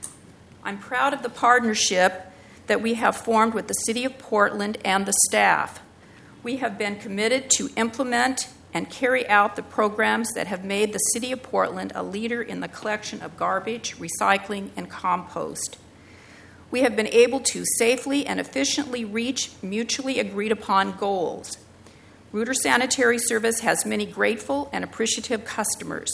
Speaker 16: I'm proud of the partnership that we have formed with the City of Portland and the staff. We have been committed to implement and carry out the programs that have made the City of Portland a leader in the collection of garbage, recycling, and compost. We have been able to safely and efficiently reach mutually agreed upon goals. Reuter Sanitary Service has many grateful and appreciative customers.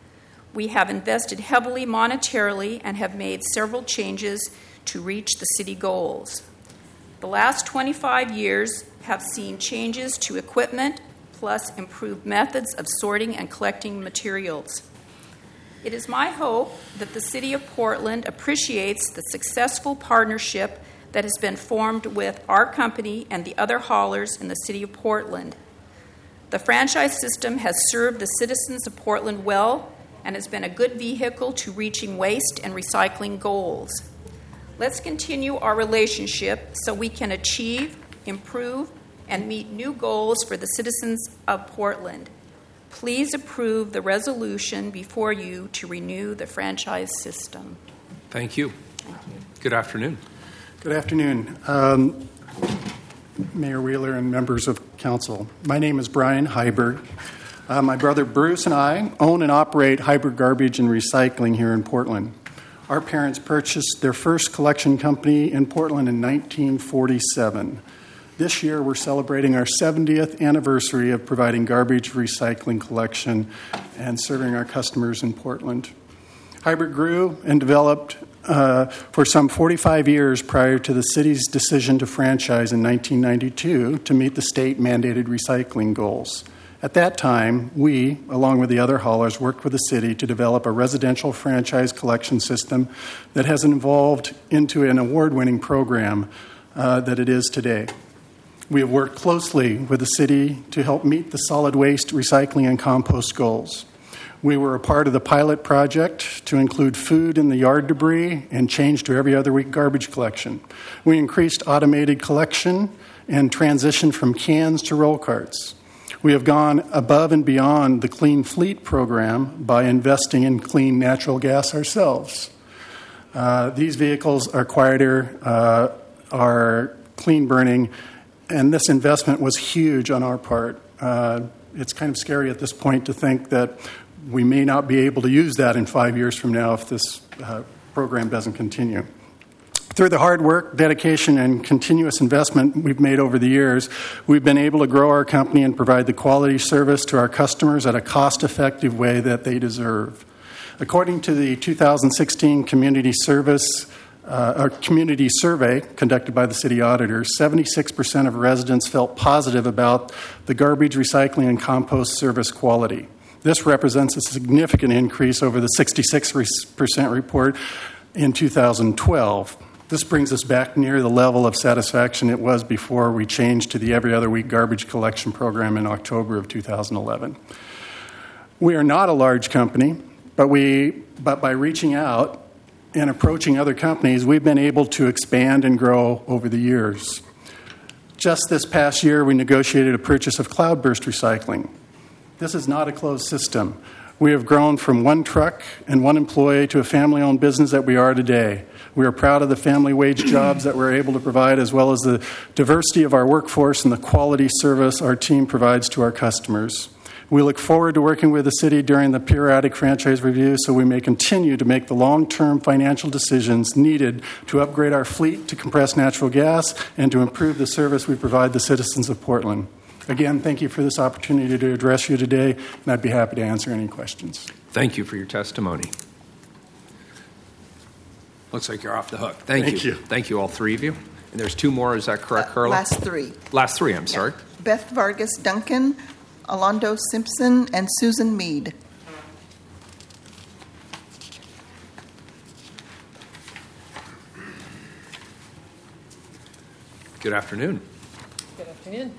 Speaker 16: We have invested heavily monetarily and have made several changes to reach the city goals. The last 25 years have seen changes to equipment, plus improved methods of sorting and collecting materials. It is my hope that the City of Portland appreciates the successful partnership that has been formed with our company and the other haulers in the City of Portland. The franchise system has served the citizens of Portland well and has been a good vehicle to reaching waste and recycling goals. Let's continue our relationship so we can achieve, improve, and meet new goals for the citizens of Portland. Please approve the resolution before you to renew the franchise system.
Speaker 1: Thank you. Good afternoon.
Speaker 17: Good afternoon, Mayor Wheeler and members of council. My name is Brian Heiberg. My brother Bruce and I own and operate Heiberg Garbage and Recycling here in Portland. Our parents purchased their first collection company in Portland in 1947. This year, we're celebrating our 70th anniversary of providing garbage recycling collection and serving our customers in Portland. Heiberg grew and developed for some 45 years prior to the city's decision to franchise in 1992 to meet the state-mandated recycling goals. At that time, we, along with the other haulers, worked with the city to develop a residential franchise collection system that has evolved into an award-winning program that it is today. We have worked closely with the city to help meet the solid waste, recycling, and compost goals. We were a part of the pilot project to include food in the yard debris and change to every other week garbage collection. We increased automated collection and transitioned from cans to roll carts. We have gone above and beyond the Clean Fleet program by investing in clean natural gas ourselves. These vehicles are quieter, are clean burning, and this investment was huge on our part. It's kind of scary at this point to think that we may not be able to use that in 5 years from now if this program doesn't continue. Through the hard work, dedication, and continuous investment we've made over the years, we've been able to grow our company and provide the quality service to our customers at a cost-effective way that they deserve. According to the 2016 Community Survey conducted by the city auditor, 76% of residents felt positive about the garbage, recycling, and compost service quality. This represents a significant increase over the 66% report in 2012. This brings us back near the level of satisfaction it was before we changed to the every other week garbage collection program in October of 2011. We are not a large company, but by reaching out and approaching other companies, we've been able to expand and grow over the years. Just this past year, we negotiated a purchase of Cloudburst Recycling. This is not a closed system. We have grown from one truck and one employee to a family-owned business that we are today. We are proud of the family wage jobs that we're able to provide, as well as the diversity of our workforce and the quality service our team provides to our customers. We look forward to working with the city during the periodic franchise review so we may continue to make the long-term financial decisions needed to upgrade our fleet to compressed natural gas and to improve the service we provide the citizens of Portland. Again, thank you for this opportunity to address you today, and I'd be happy to answer any questions.
Speaker 1: Thank you for your testimony. Looks like you're off the hook. Thank you. Thank you, all three of you. And there's two more, is that correct, Carla?
Speaker 2: Last three.
Speaker 1: Last three, I'm sorry.
Speaker 2: Beth Vargas Duncan, Alondo Simpson, and Susan Mead.
Speaker 1: Good afternoon.
Speaker 18: Good afternoon.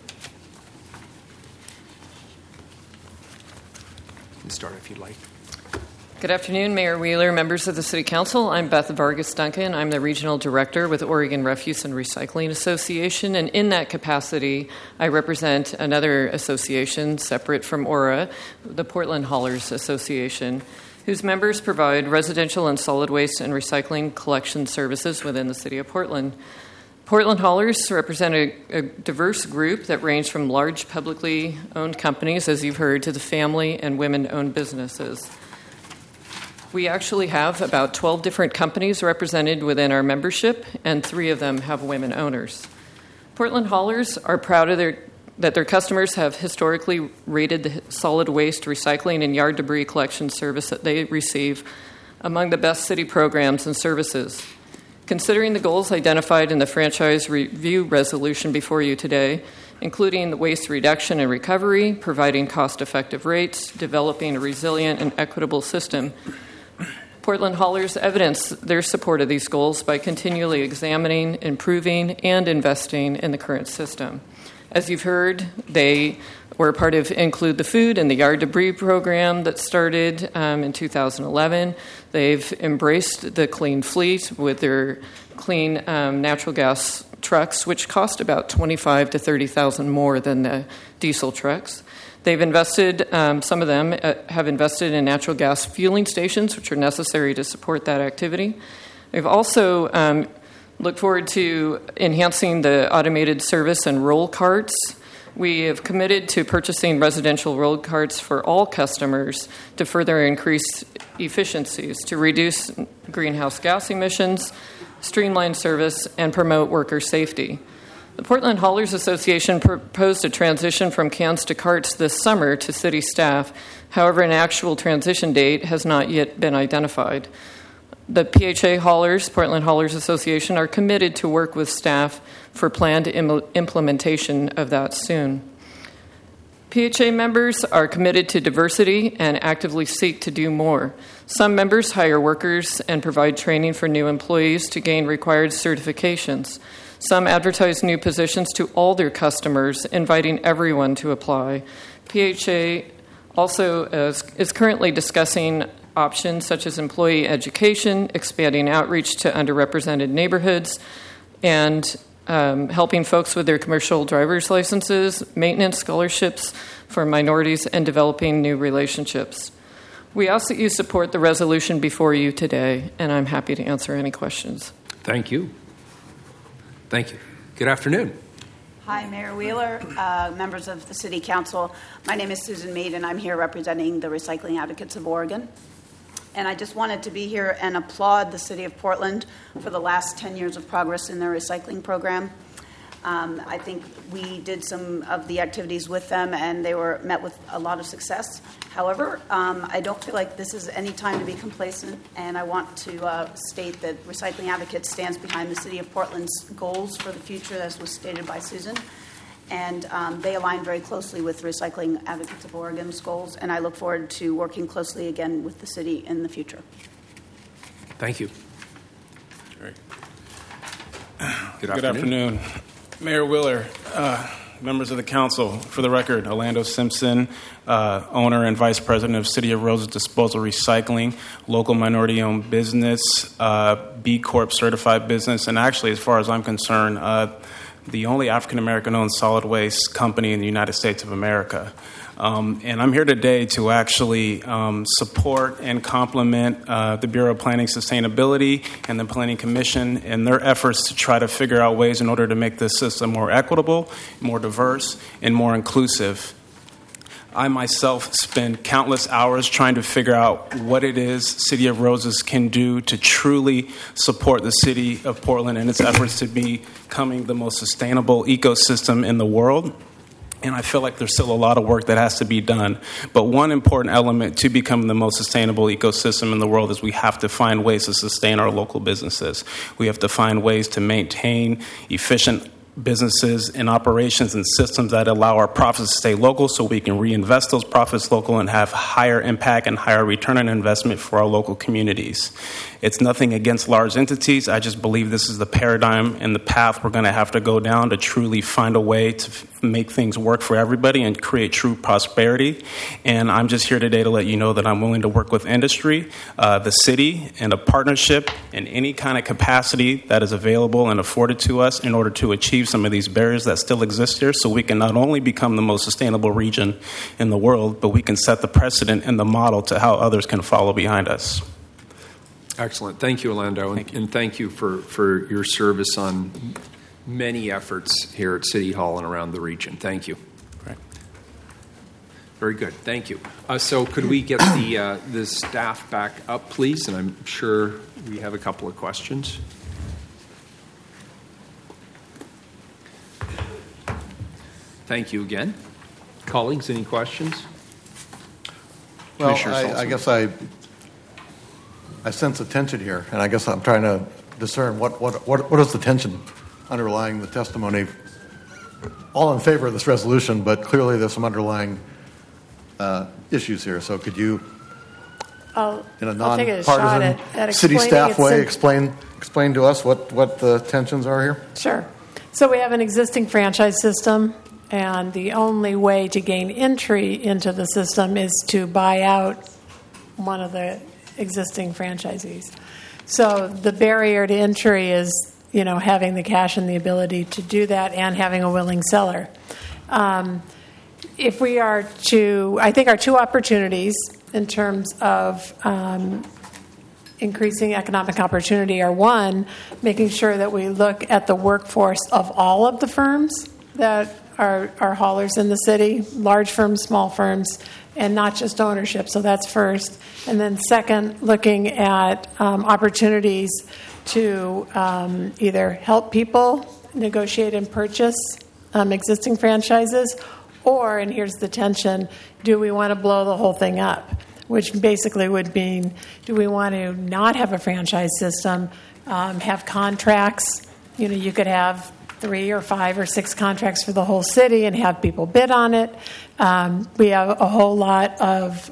Speaker 1: You can start if you'd like.
Speaker 18: Good afternoon, Mayor Wheeler, members of the City Council. I'm Beth Vargas Duncan. I'm the Regional Director with Oregon Refuse and Recycling Association, and in that capacity, I represent another association separate from ORA, the Portland Haulers Association, whose members provide residential and solid waste and recycling collection services within the City of Portland. Portland Haulers represent a diverse group that range from large publicly owned companies, as you've heard, to the family and women-owned businesses. We actually have about 12 different companies represented within our membership, and 3 of them have women owners. Portland Haulers are proud of that their customers have historically rated the solid waste recycling and yard debris collection service that they receive among the best city programs and services. Considering the goals identified in the franchise review resolution before you today, including the waste reduction and recovery, providing cost-effective rates, developing a resilient and equitable system, Portland Haulers evidence their support of these goals by continually examining, improving, and investing in the current system. As you've heard, they were a part of Include the Food and the Yard Debris program that started in 2011. They've embraced the clean fleet with their clean natural gas trucks, which cost about $25,000 to $30,000 more than the diesel trucks. They've invested, some of them have invested in natural gas fueling stations, which are necessary to support that activity. They've also looked forward to enhancing the automated service and roll carts. We have committed to purchasing residential roll carts for all customers to further increase efficiencies, to reduce greenhouse gas emissions, streamline service, and promote worker safety. The Portland Haulers Association proposed a transition from cans to carts this summer to city staff. However, an actual transition date has not yet been identified. The PHA Haulers, Portland Haulers Association, are committed to work with staff for planned implementation of that soon. PHA members are committed to diversity and actively seek to do more. Some members hire workers and provide training for new employees to gain required certifications. Some advertise new positions to all their customers, inviting everyone to apply. PHA also is currently discussing options such as employee education, expanding outreach to underrepresented neighborhoods, and helping folks with their commercial driver's licenses, maintenance scholarships for minorities, and developing new relationships. We ask that you support the resolution before you today, and I'm happy to answer any questions.
Speaker 1: Thank you. Thank you. Good afternoon.
Speaker 19: Hi, Mayor Wheeler, members of the City Council. My name is Susan Mead, and I'm here representing the Recycling Advocates of Oregon. And I just wanted to be here and applaud the City of Portland for the last 10 years of progress in their recycling program. I think we did some of the activities with them, and they were met with a lot of success. However, I don't feel like this is any time to be complacent, and I want to state that Recycling Advocates stands behind the City of Portland's goals for the future, as was stated by Susan. And they align very closely with Recycling Advocates of Oregon's goals, and I look forward to working closely again with the city in the future.
Speaker 1: Thank you.
Speaker 20: Great.
Speaker 1: Good afternoon.
Speaker 20: Mayor Wheeler, members of the council, for the record, Alondo Simpson, owner and vice president of City of Roses Disposal Recycling, local minority-owned business, B Corp certified business, and actually, as far as I'm concerned, the only African-American-owned solid waste company in the United States of America. And I'm here today to actually support and compliment the Bureau of Planning Sustainability and the Planning Commission in their efforts to try to figure out ways in order to make this system more equitable, more diverse, and more inclusive. I myself spend countless hours trying to figure out what it is City of Roses can do to truly support the city of Portland and its efforts to becoming the most sustainable ecosystem in the world. And I feel like there's still a lot of work that has to be done. But one important element to become the most sustainable ecosystem in the world is we have to find ways to sustain our local businesses. We have to find ways to maintain efficient businesses and operations and systems that allow our profits to stay local so we can reinvest those profits local and have higher impact and higher return on investment for our local communities. It's nothing against large entities. I just believe this is the paradigm and the path we're going to have to go down to truly find a way to make things work for everybody and create true prosperity. And I'm just here today to let you know that I'm willing to work with industry, the city, and a partnership in any kind of capacity that is available and afforded to us in order to achieve some of these barriers that still exist here so we can not only become the most sustainable region in the world, but we can set the precedent and the model to how others can follow behind us.
Speaker 1: Excellent. Thank you, Orlando, and thank you for your service on many efforts here at City Hall and around the region. Thank you.
Speaker 20: Right.
Speaker 1: Very good. Thank you. So could we get the staff back up, please? And I'm sure we have a couple of questions. Thank you again. Colleagues, any questions?
Speaker 5: Well, I guess I sense a tension here, and I guess I'm trying to discern what is the tension underlying the testimony. All in favor of this resolution, but clearly there's some underlying issues here. So could you, in a nonpartisan city staff way, explain to us what the tensions are here?
Speaker 3: Sure. So we have an existing franchise system, and the only way to gain entry into the system is to buy out one of the existing franchisees. So the barrier to entry is, having the cash and the ability to do that and having a willing seller. If we are to, I think our two opportunities in terms of increasing economic opportunity are, one, making sure that we look at the workforce of all of the firms that are haulers in the city, large firms, small firms, and not just ownership. So that's first. And then second, looking at opportunities to either help people negotiate and purchase existing franchises, or, and here's the tension, do we want to blow the whole thing up? Which basically would mean, do we want to not have a franchise system, have contracts? You could have 3 or 5 or 6 contracts for the whole city and have people bid on it. We have a whole lot of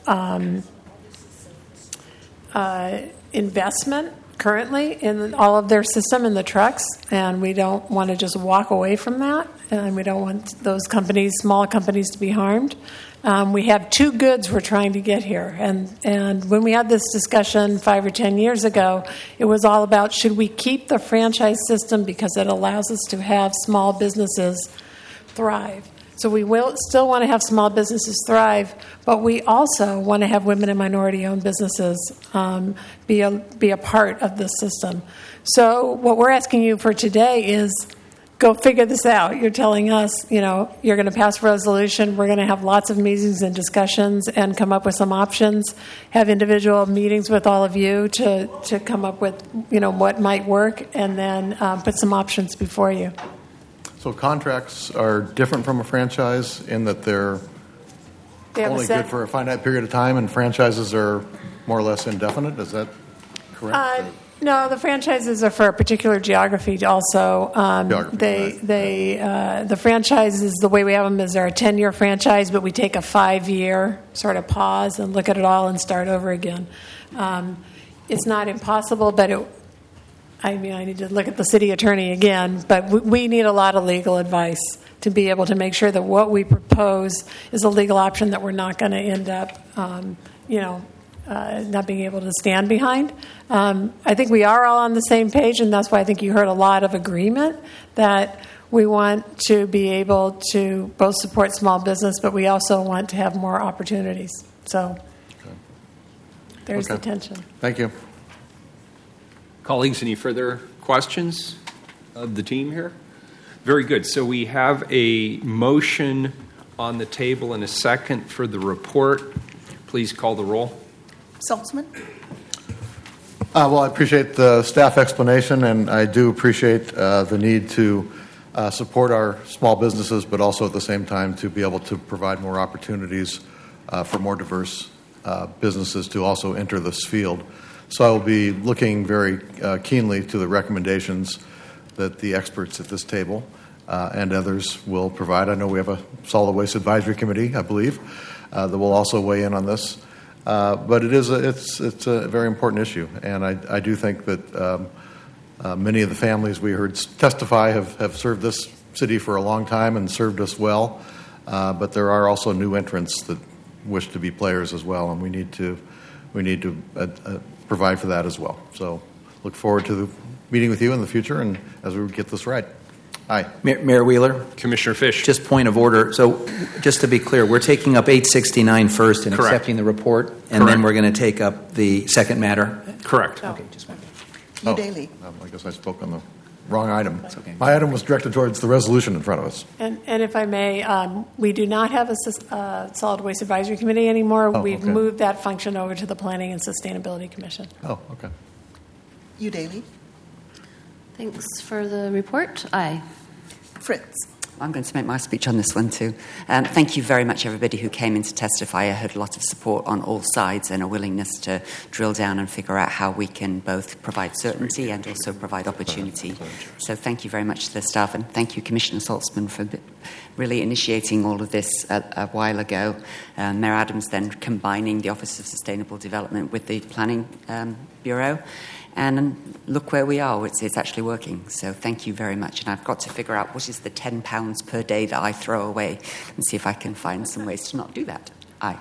Speaker 3: investment currently in all of their system in the trucks, and we don't want to just walk away from that, and we don't want those companies, small companies, to be harmed. We have two goods we're trying to get here, and when we had this discussion 5 or 10 years ago, it was all about, should we keep the franchise system because it allows us to have small businesses thrive? So we will still want to have small businesses thrive, but we also want to have women and minority-owned businesses be a part of the system. So what we're asking you for today is go figure this out. You're telling us, you're going to pass a resolution. We're going to have lots of meetings and discussions and come up with some options, have individual meetings with all of you to come up with, what might work, and then put some options before you.
Speaker 5: So contracts are different from a franchise in that they're only good for a finite period of time, and franchises are more or less indefinite. Is that correct?
Speaker 3: No, the franchises are for a particular geography also. The franchises, the way we have them is they're a 10-year franchise, but we take a 5-year sort of pause and look at it all and start over again. It's not impossible, but I need to look at the city attorney again, but we need a lot of legal advice to be able to make sure that what we propose is a legal option that we're not going to end up, not being able to stand behind. I think we are all on the same page, and that's why I think you heard a lot of agreement that we want to be able to both support small business, but we also want to have more opportunities. So there's the tension.
Speaker 5: Thank you.
Speaker 1: Colleagues, any further questions of the team here? Very good. So we have a motion on the table and a second for the report. Please call the roll.
Speaker 2: Saltzman?
Speaker 5: Well, I appreciate the staff explanation, and I do appreciate the need to support our small businesses, but also at the same time to be able to provide more opportunities for more diverse businesses to also enter this field. So I will be looking very keenly to the recommendations that the experts at this table and others will provide. I know we have a Solid Waste Advisory Committee, I believe, that will also weigh in on this. But it's a very important issue, and I do think that many of the families we heard testify have served this city for a long time and served us well. But there are also new entrants that wish to be players as well, and we need to provide for that as well. So look forward to meeting with you in the future and as we get this right. Aye.
Speaker 13: Mayor Wheeler?
Speaker 1: Commissioner Fish.
Speaker 13: Just point of order. So just to be clear, we're taking up 869 first and
Speaker 1: Correct.
Speaker 13: accepting the report, and
Speaker 1: Correct.
Speaker 13: then we're going to take up the second matter?
Speaker 1: Correct.
Speaker 13: Okay, just one.
Speaker 2: Daly.
Speaker 5: I guess I spoke on the wrong item. Okay. My item was directed towards the resolution in front of us.
Speaker 3: And if I may, we do not have a Solid Waste Advisory Committee anymore. We've
Speaker 5: okay.
Speaker 3: moved that function over to the Planning and Sustainability Commission.
Speaker 5: Oh, okay.
Speaker 2: You, Daly.
Speaker 21: Thanks for the report. Aye.
Speaker 2: Fritz.
Speaker 4: I'm going to make my speech on this one too. Thank you very much, everybody who came in to testify. I heard a lot of support on all sides and a willingness to drill down and figure out how we can both provide certainty and also provide opportunity. So thank you very much to the staff, and thank you, Commissioner Saltzman, for really initiating all of this a while ago. Mayor Adams then combining the Office of Sustainable Development with the Planning Bureau. And look where we are. It's actually working. So thank you very much. And I've got to figure out what is the £10 per day that I throw away and see if I can find some ways to not do that. Aye.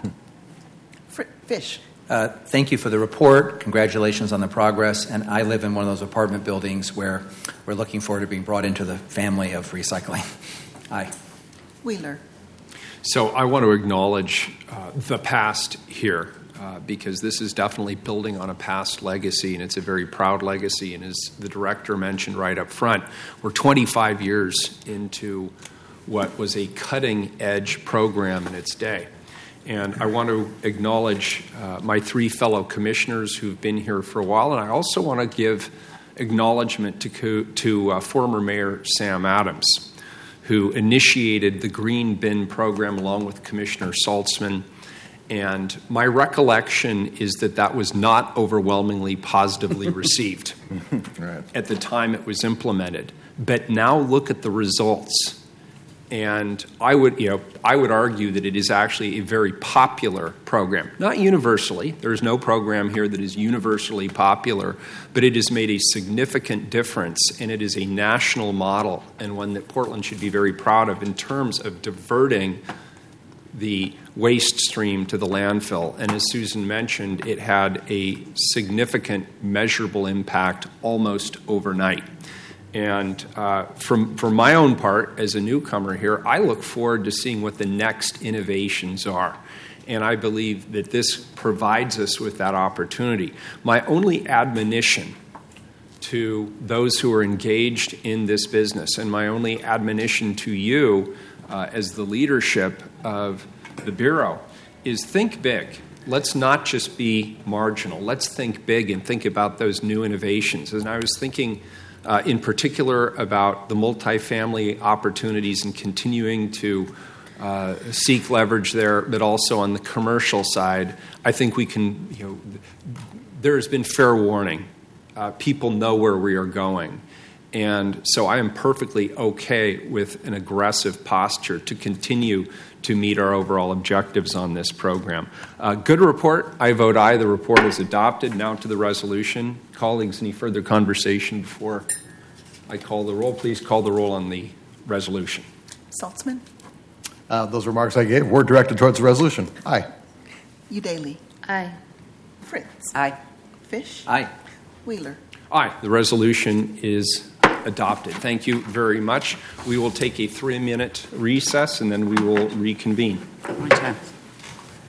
Speaker 2: Fish.
Speaker 13: Thank you for the report. Congratulations on the progress. And I live in one of those apartment buildings where we're looking forward to being brought into the family of recycling. Aye.
Speaker 2: Wheeler.
Speaker 1: So I want to acknowledge the past here. Because this is definitely building on a past legacy, and it's a very proud legacy. And as the director mentioned right up front, we're 25 years into what was a cutting-edge program in its day. And I want to acknowledge my three fellow commissioners who've been here for a while, and I also want to give acknowledgement to former Mayor Sam Adams, who initiated the Green Bin program along with Commissioner Saltzman. And my recollection is that was not overwhelmingly positively received
Speaker 5: Right.
Speaker 1: at the time it was implemented. But now look at the results. And I would argue that it is actually a very popular program. Not universally. There is no program here that is universally popular, but it has made a significant difference, and it is a national model and one that Portland should be very proud of in terms of diverting the waste stream to the landfill. And as Susan mentioned, it had a significant measurable impact almost overnight. And for my own part, as a newcomer here, I look forward to seeing what the next innovations are. And I believe that this provides us with that opportunity. My only admonition to those who are engaged in this business, and my only admonition to you as the leadership of the Bureau, is think big. Let's not just be marginal. Let's think big and think about those new innovations. And I was thinking in particular about the multifamily opportunities and continuing to seek leverage there, but also on the commercial side, I think we can, there has been fair warning. People know where we are going. And so I am perfectly okay with an aggressive posture to continue to meet our overall objectives on this program. Good report. I vote aye. The report is adopted. Now to the resolution. Colleagues, any further conversation before I call the roll? Please call the roll on the resolution.
Speaker 2: Saltzman.
Speaker 5: Those remarks I gave were directed towards the resolution. Aye.
Speaker 2: You, Daly.
Speaker 21: Aye.
Speaker 2: Fritz.
Speaker 4: Aye.
Speaker 2: Fish.
Speaker 13: Aye.
Speaker 2: Wheeler.
Speaker 1: Aye. The resolution is adopted. Thank you very much. We will take a 3-minute recess and then we will reconvene.
Speaker 4: Right time.